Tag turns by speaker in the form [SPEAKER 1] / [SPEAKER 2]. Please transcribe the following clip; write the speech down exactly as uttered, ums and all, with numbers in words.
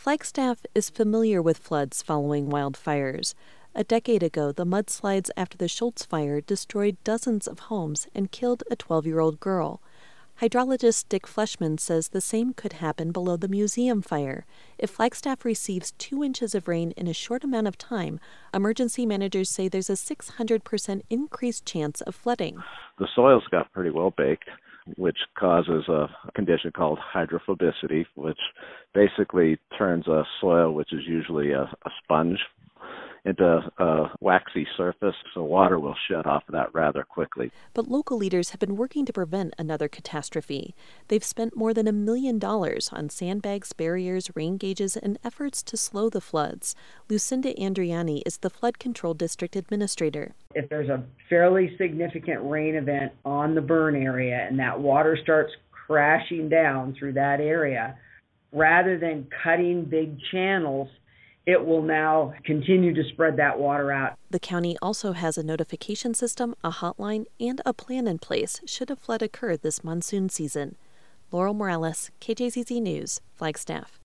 [SPEAKER 1] Flagstaff is familiar with floods following wildfires. A decade ago, the mudslides after the Schultz fire destroyed dozens of homes and killed a twelve-year-old girl. Hydrologist Dick Fleshman says the same could happen below the museum fire. If Flagstaff receives two inches of rain in a short amount of time, emergency managers say there's a six hundred percent increased chance of flooding.
[SPEAKER 2] The soils got pretty well baked, which causes a condition called hydrophobicity, which basically turns a soil, which is usually a, a sponge, into a waxy surface, so water will shed off of that rather quickly.
[SPEAKER 1] But local leaders have been working to prevent another catastrophe. They've spent more than a million dollars on sandbags, barriers, rain gauges, and efforts to slow the floods. Lucinda Andriani is the Flood Control District Administrator.
[SPEAKER 3] If there's a fairly significant rain event on the burn area and that water starts crashing down through that area, rather than cutting big channels, it will now continue to spread that water out.
[SPEAKER 1] The county also has a notification system, a hotline, and a plan in place should a flood occur this monsoon season. Laurel Morales, K J Z Z News, Flagstaff.